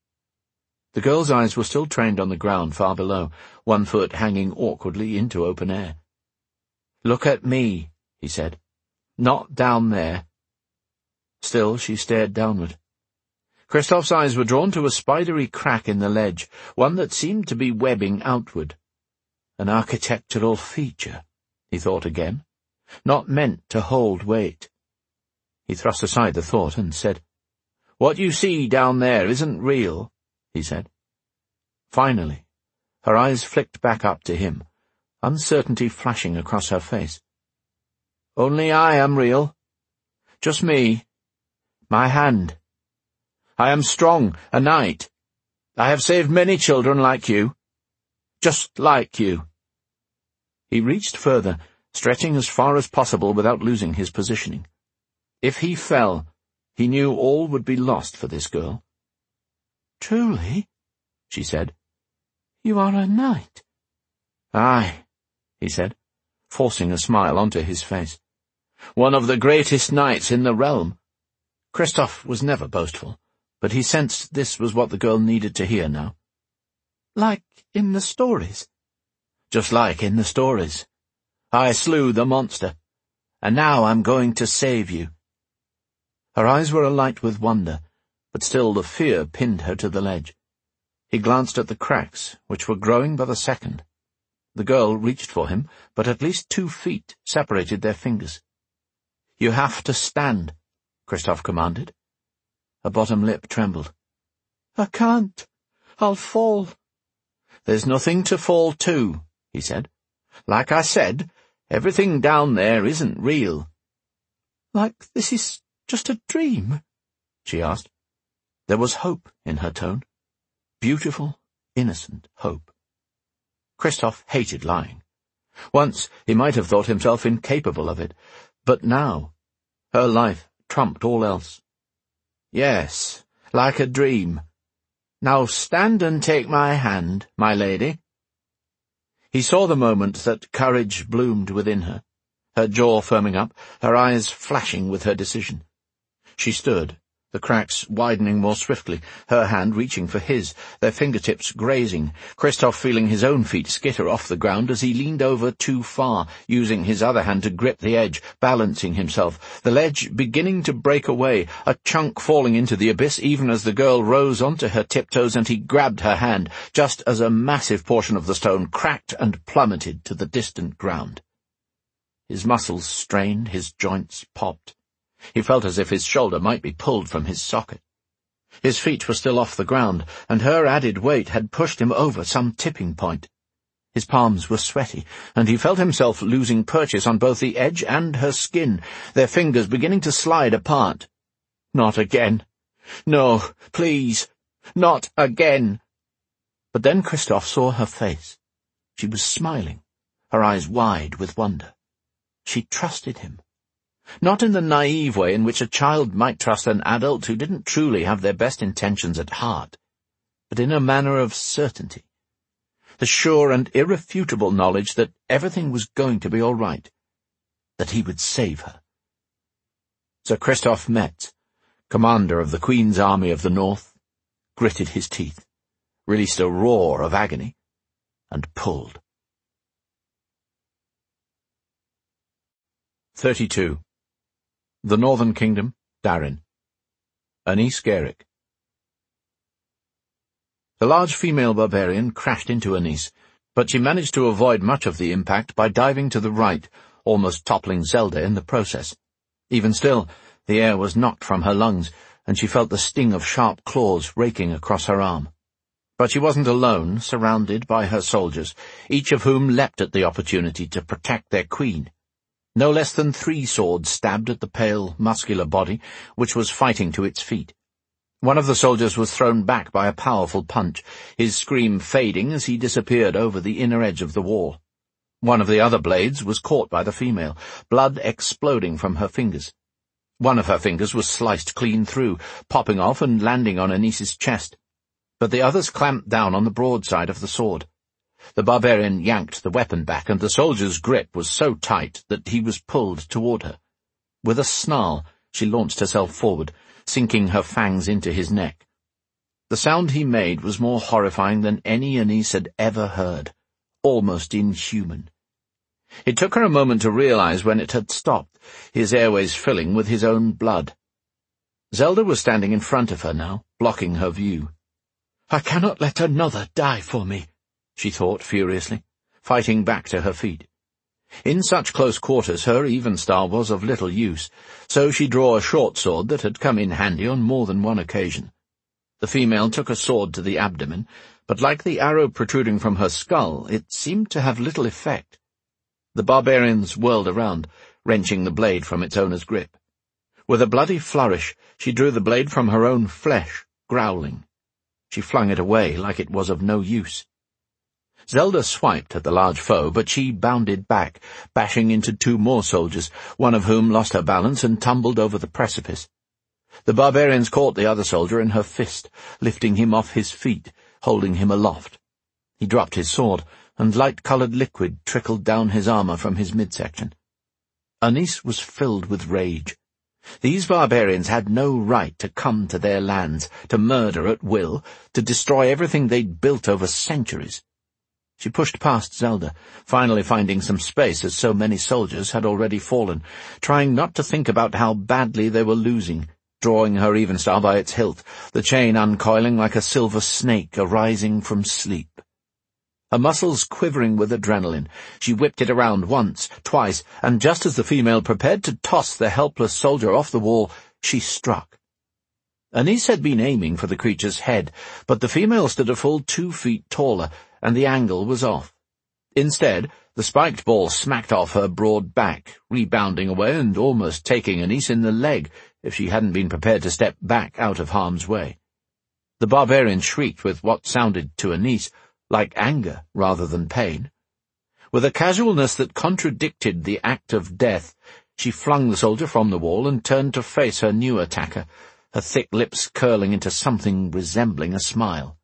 The girl's eyes were still trained on the ground far below, one foot hanging awkwardly into open air. "Look at me," he said. "Not down there." Still she stared downward. Christophe's eyes were drawn to a spidery crack in the ledge, one that seemed to be webbing outward. An architectural feature, he thought again, not meant to hold weight. He thrust aside the thought and said, "What you see down there isn't real," he said. Finally, her eyes flicked back up to him, uncertainty flashing across her face. "Only I am real. Just me. My hand. I am strong, a knight. I have saved many children like you. Just like you." He reached further, stretching as far as possible without losing his positioning. If he fell, he knew all would be lost for this girl. "Truly," she said, "you are a knight." "Aye," he said, forcing a smile onto his face. "One of the greatest knights in the realm." Christophe was never boastful, but he sensed this was what the girl needed to hear now. "Like in the stories?" "Just like in the stories. I slew the monster, and now I'm going to save you." Her eyes were alight with wonder, but still the fear pinned her to the ledge. He glanced at the cracks, which were growing by the second. The girl reached for him, but at least 2 feet separated their fingers. "You have to stand," Christophe commanded. Her bottom lip trembled. "I can't. I'll fall." "There's nothing to fall to," he said. "Like I said, everything down there isn't real." "Like this is just a dream?" she asked. There was hope in her tone. Beautiful, innocent hope. Christophe hated lying. Once he might have thought himself incapable of it, but now her life trumped all else. "Yes, like a dream. Now stand and take my hand, my lady." He saw the moment that courage bloomed within her, her jaw firming up, her eyes flashing with her decision. She stood, the cracks widening more swiftly, her hand reaching for his, their fingertips grazing, Christophe feeling his own feet skitter off the ground as he leaned over too far, using his other hand to grip the edge, balancing himself, the ledge beginning to break away, a chunk falling into the abyss even as the girl rose onto her tiptoes, and he grabbed her hand, just as a massive portion of the stone cracked and plummeted to the distant ground. His muscles strained, his joints popped. He felt as if his shoulder might be pulled from his socket. His feet were still off the ground, and her added weight had pushed him over some tipping point. His palms were sweaty, and he felt himself losing purchase on both the edge and her skin, their fingers beginning to slide apart. Not again. No, please, not again. But then Christophe saw her face. She was smiling, her eyes wide with wonder. She trusted him. Not in the naive way in which a child might trust an adult who didn't truly have their best intentions at heart, but in a manner of certainty. The sure and irrefutable knowledge that everything was going to be all right, that he would save her. Sir Christophe Metz, commander of the Queen's Army of the North, gritted his teeth, released a roar of agony, and pulled. 32. The Northern Kingdom, Darin. Anise Gaeric. The large female barbarian crashed into Anise, but she managed to avoid much of the impact by diving to the right, almost toppling Zelda in the process. Even still, the air was knocked from her lungs, and she felt the sting of sharp claws raking across her arm. But she wasn't alone, surrounded by her soldiers, each of whom leapt at the opportunity to protect their queen. No less than 3 swords stabbed at the pale, muscular body, which was fighting to its feet. One of the soldiers was thrown back by a powerful punch, his scream fading as he disappeared over the inner edge of the wall. One of the other blades was caught by the female, blood exploding from her fingers. One of her fingers was sliced clean through, popping off and landing on Anise's chest. But the others clamped down on the broadside of the sword. The barbarian yanked the weapon back, and the soldier's grip was so tight that he was pulled toward her. With a snarl, she launched herself forward, sinking her fangs into his neck. The sound he made was more horrifying than any Anise had ever heard, almost inhuman. It took her a moment to realize when it had stopped, his airways filling with his own blood. Zelda was standing in front of her now, blocking her view. "I cannot let another die for me," she thought furiously, fighting back to her feet. In such close quarters her Evenstar was of little use, so she drew a short sword that had come in handy on more than one occasion. The female took a sword to the abdomen, but like the arrow protruding from her skull, it seemed to have little effect. The barbarians whirled around, wrenching the blade from its owner's grip. With a bloody flourish, she drew the blade from her own flesh, growling. She flung it away like it was of no use. Zelda swiped at the large foe, but she bounded back, bashing into 2 more soldiers, one of whom lost her balance and tumbled over the precipice. The barbarians caught the other soldier in her fist, lifting him off his feet, holding him aloft. He dropped his sword, and light-coloured liquid trickled down his armour from his midsection. Anise was filled with rage. These barbarians had no right to come to their lands, to murder at will, to destroy everything they'd built over centuries. She pushed past Zelda, finally finding some space as so many soldiers had already fallen, trying not to think about how badly they were losing, drawing her Evenstar by its hilt, the chain uncoiling like a silver snake arising from sleep. Her muscles quivering with adrenaline, she whipped it around once, twice, and just as the female prepared to toss the helpless soldier off the wall, she struck. Anise had been aiming for the creature's head, but the female stood a full 2 feet taller, and the angle was off. Instead, the spiked ball smacked off her broad back, rebounding away and almost taking Anise in the leg if she hadn't been prepared to step back out of harm's way. The barbarian shrieked with what sounded to Anise like anger rather than pain. With a casualness that contradicted the act of death, she flung the soldier from the wall and turned to face her new attacker, her thick lips curling into something resembling a smile.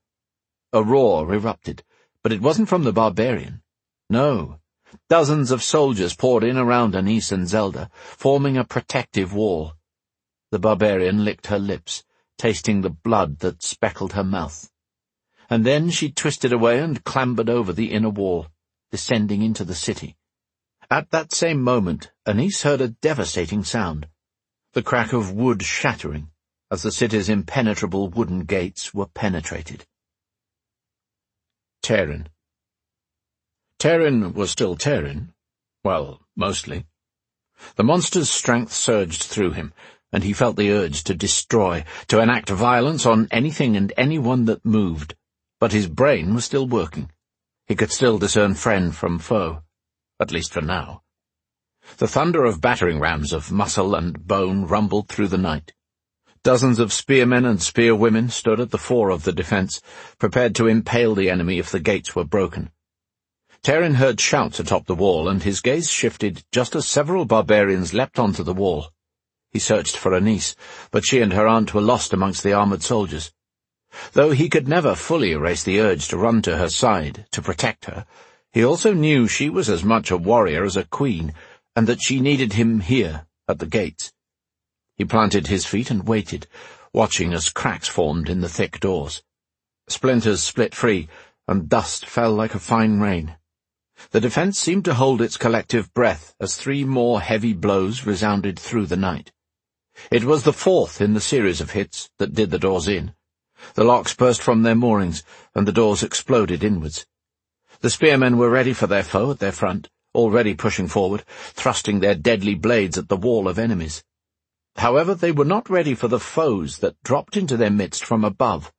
A roar erupted, but it wasn't from the barbarian. No. Dozens of soldiers poured in around Anise and Zelda, forming a protective wall. The barbarian licked her lips, tasting the blood that speckled her mouth. And then she twisted away and clambered over the inner wall, descending into the city. At that same moment, Anise heard a devastating sound, the crack of wood shattering, as the city's impenetrable wooden gates were penetrated. Tairyn. Tairyn was still Tairyn, Well, mostly. The monster's strength surged through him, and he felt the urge to destroy, to enact violence on anything and anyone that moved. But his brain was still working. He could still discern friend from foe, at least for now. The thunder of battering rams of muscle and bone rumbled through the night. Dozens of spearmen and spearwomen stood at the fore of the defence, prepared to impale the enemy if the gates were broken. Terin heard shouts atop the wall, and his gaze shifted just as several barbarians leapt onto the wall. He searched for Anise, but she and her aunt were lost amongst the armoured soldiers. Though he could never fully erase the urge to run to her side, to protect her, he also knew she was as much a warrior as a queen, and that she needed him here, at the gates. He planted his feet and waited, watching as cracks formed in the thick doors. Splinters split free, and dust fell like a fine rain. The defence seemed to hold its collective breath as 3 more heavy blows resounded through the night. It was the 4th in the series of hits that did the doors in. The locks burst from their moorings, and the doors exploded inwards. The spearmen were ready for their foe at their front, already pushing forward, thrusting their deadly blades at the wall of enemies. However, they were not ready for the foes that dropped into their midst from above.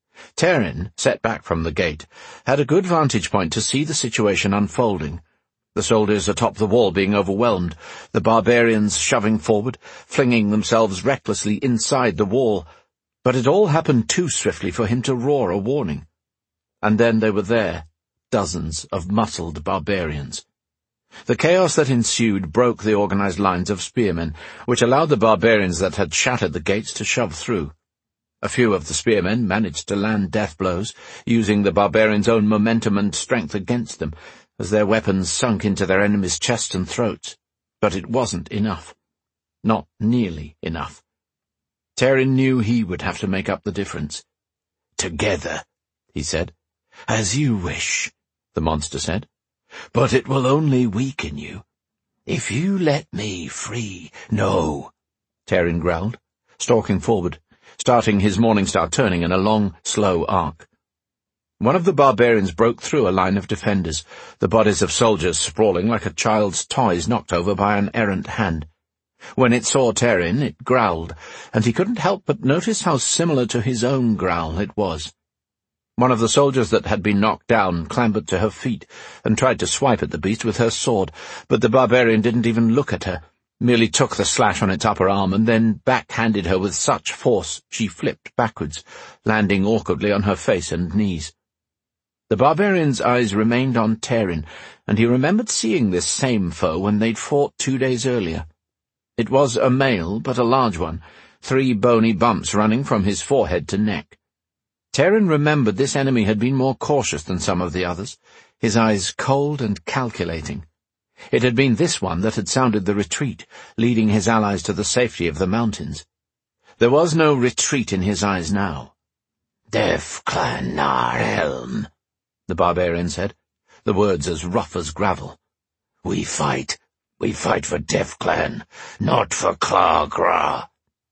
Terin, set back from the gate, had a good vantage point to see the situation unfolding. The soldiers atop the wall being overwhelmed, the barbarians shoving forward, flinging themselves recklessly inside the wall, but it all happened too swiftly for him to roar a warning. And then they were there, dozens of muscled barbarians. The chaos that ensued broke the organized lines of spearmen, which allowed the barbarians that had shattered the gates to shove through. A few of the spearmen managed to land death blows, using the barbarians' own momentum and strength against them, as their weapons sunk into their enemies' chests and throats. But it wasn't enough. Not nearly enough. Terin knew he would have to make up the difference. "Together," he said. "As you wish," the monster said. "But it will only weaken you. If you let me free—" "No," Terin growled, stalking forward, starting his Morningstar turning in a long, slow arc. One of the barbarians broke through a line of defenders, the bodies of soldiers sprawling like a child's toys knocked over by an errant hand. When it saw Terin, it growled, and he couldn't help but notice how similar to his own growl it was. One of the soldiers that had been knocked down clambered to her feet and tried to swipe at the beast with her sword, but the barbarian didn't even look at her, merely took the slash on its upper arm and then backhanded her with such force she flipped backwards, landing awkwardly on her face and knees. The barbarian's eyes remained on Terin, and he remembered seeing this same foe when they'd fought 2 days earlier. It was a male, but a large one, 3 bony bumps running from his forehead to neck. Terin remembered this enemy had been more cautious than some of the others, his eyes cold and calculating. It had been this one that had sounded the retreat, leading his allies to the safety of the mountains. There was no retreat in his eyes now. "Def Clan Nar Helm," the barbarian said, the words as rough as gravel. We fight for Def Clan, not for Kla Gra."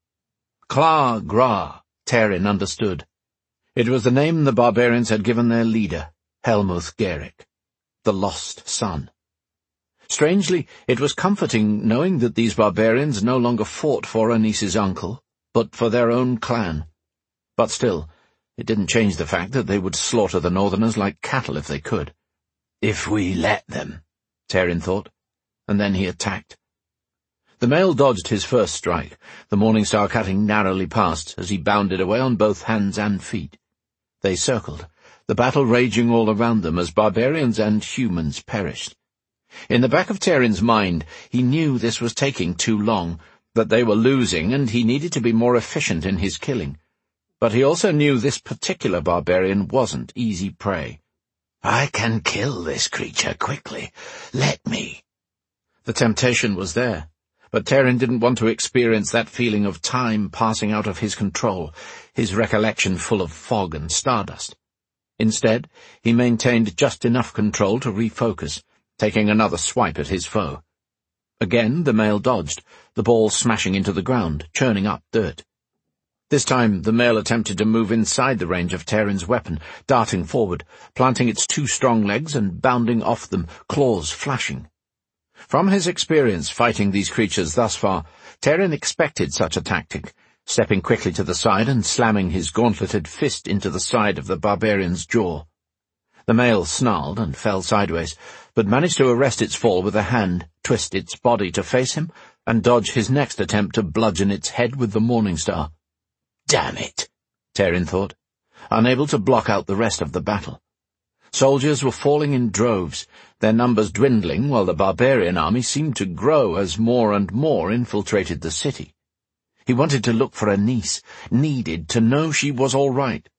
Kla Gra, Terin understood. It was the name the barbarians had given their leader, Helmuth Garrick, the lost son. Strangely, it was comforting knowing that these barbarians no longer fought for Anice's uncle, but for their own clan. But still, it didn't change the fact that they would slaughter the Northerners like cattle if they could. "If we let them," Terin thought, and then he attacked. The male dodged his first strike, the Morningstar cutting narrowly past as he bounded away on both hands and feet. They circled, the battle raging all around them as barbarians and humans perished. In the back of Terin's mind, he knew this was taking too long, that they were losing, and he needed to be more efficient in his killing. But he also knew this particular barbarian wasn't easy prey. "I can kill this creature quickly. Let me." The temptation was there, but Terin didn't want to experience that feeling of time passing out of his control, his recollection full of fog and stardust. Instead, he maintained just enough control to refocus, taking another swipe at his foe. Again the male dodged, the ball smashing into the ground, churning up dirt. This time the male attempted to move inside the range of Terin's weapon, darting forward, planting its 2 strong legs and bounding off them, claws flashing. From his experience fighting these creatures thus far, Terin expected such a tactic, stepping quickly to the side and slamming his gauntleted fist into the side of the barbarian's jaw. The male snarled and fell sideways, but managed to arrest its fall with a hand, twist its body to face him, and dodge his next attempt to bludgeon its head with the Morningstar. "Damn it," Terin thought, unable to block out the rest of the battle. Soldiers were falling in droves, their numbers dwindling while the barbarian army seemed to grow as more and more infiltrated the city. He wanted to look for Anise, needed to know she was all right.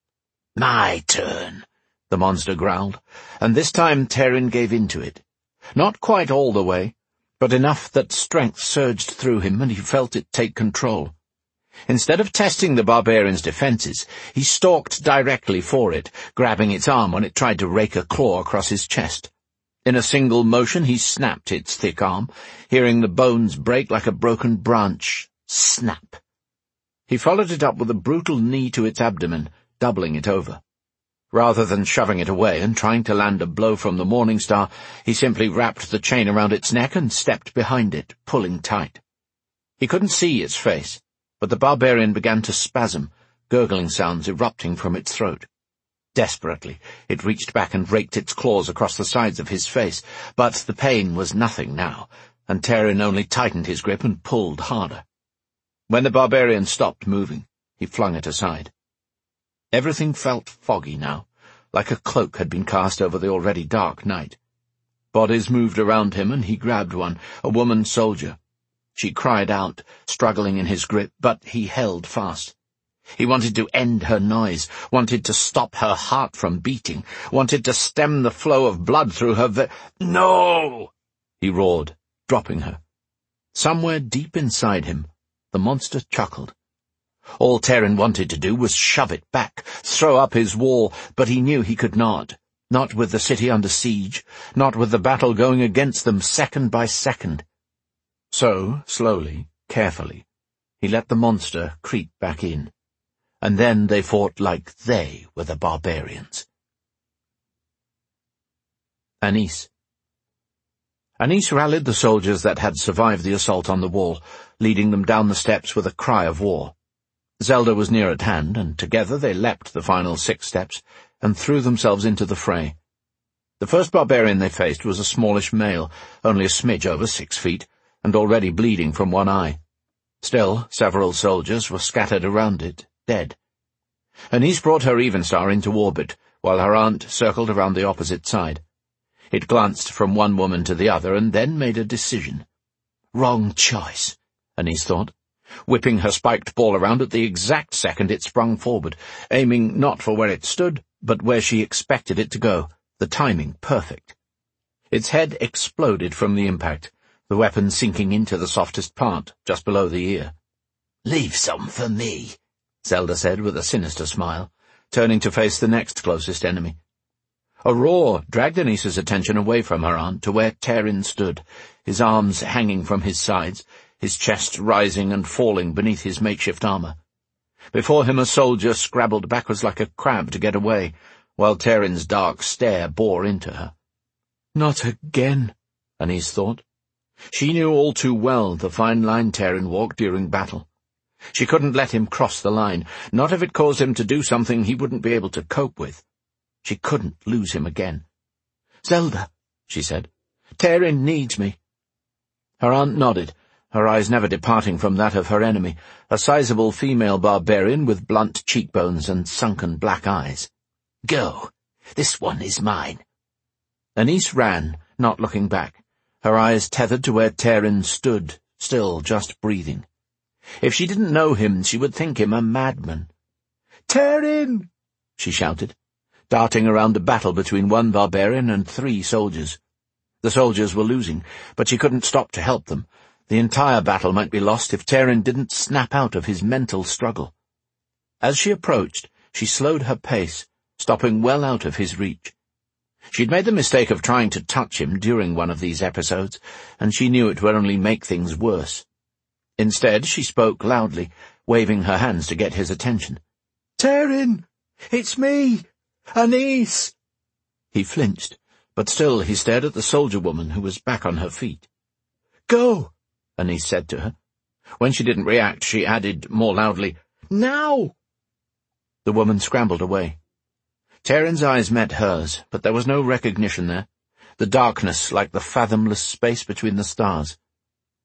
"My turn," the monster growled, and this time Terin gave in to it. Not quite all the way, but enough that strength surged through him and he felt it take control. Instead of testing the barbarian's defenses, he stalked directly for it, grabbing its arm when it tried to rake a claw across his chest. In a single motion he snapped its thick arm, hearing the bones break like a broken branch. Snap! He followed it up with a brutal knee to its abdomen, doubling it over. Rather than shoving it away and trying to land a blow from the Morningstar, he simply wrapped the chain around its neck and stepped behind it, pulling tight. He couldn't see its face, but the barbarian began to spasm, gurgling sounds erupting from its throat. Desperately, it reached back and raked its claws across the sides of his face, but the pain was nothing now, and Terin only tightened his grip and pulled harder. When the barbarian stopped moving, he flung it aside. Everything felt foggy now, like a cloak had been cast over the already dark night. Bodies moved around him, and he grabbed one, a woman soldier. She cried out, struggling in his grip, but he held fast. He wanted to end her noise, wanted to stop her heart from beating, wanted to stem the flow of blood through her "No!" he roared, dropping her. Somewhere deep inside him, the monster chuckled. All Terin wanted to do was shove it back, throw up his wall, but he knew he could not with the city under siege, not with the battle going against them second by second. So, slowly, carefully, he let the monster creep back in, and then they fought like they were the barbarians. Anise rallied the soldiers that had survived the assault on the wall, leading them down the steps with a cry of war. Zelda was near at hand, and together they leapt the final 6 steps and threw themselves into the fray. The first barbarian they faced was a smallish male, only a smidge over 6 feet, and already bleeding from one eye. Still, several soldiers were scattered around it, dead. Anise brought her Evenstar into orbit, while her aunt circled around the opposite side. It glanced from one woman to the other and then made a decision. Wrong choice, Anise thought, whipping her spiked ball around at the exact second it sprung forward, aiming not for where it stood, but where she expected it to go, the timing perfect. Its head exploded from the impact, the weapon sinking into the softest part, just below the ear. "Leave some for me," Zelda said with a sinister smile, turning to face the next closest enemy. A roar dragged Anise's attention away from her aunt to where Terin stood, his arms hanging from his sides, his chest rising and falling beneath his makeshift armor. Before him a soldier scrabbled backwards like a crab to get away, while Terin's dark stare bore into her. Not again, Anise thought. She knew all too well the fine line Terin walked during battle. She couldn't let him cross the line, not if it caused him to do something he wouldn't be able to cope with. She couldn't lose him again. "Zelda," she said, "Terin needs me." Her aunt nodded, her eyes never departing from that of her enemy, a sizable female barbarian with blunt cheekbones and sunken black eyes. "Go. This one is mine." Anise ran, not looking back, her eyes tethered to where Terin stood, still just breathing. If she didn't know him, she would think him a madman. "Terin!" she shouted, darting around the battle between one barbarian and 3 soldiers. The soldiers were losing, but she couldn't stop to help them. The entire battle might be lost if Terin didn't snap out of his mental struggle. As she approached, she slowed her pace, stopping well out of his reach. She'd made the mistake of trying to touch him during one of these episodes, and she knew it would only make things worse. Instead, she spoke loudly, waving her hands to get his attention. "Terin! It's me! Anise!" He flinched, but still he stared at the soldier woman who was back on her feet. "Go," Anise said to her. When she didn't react, she added more loudly, "Now!" The woman scrambled away. Taryn's eyes met hers, but there was no recognition there. The darkness like the fathomless space between the stars.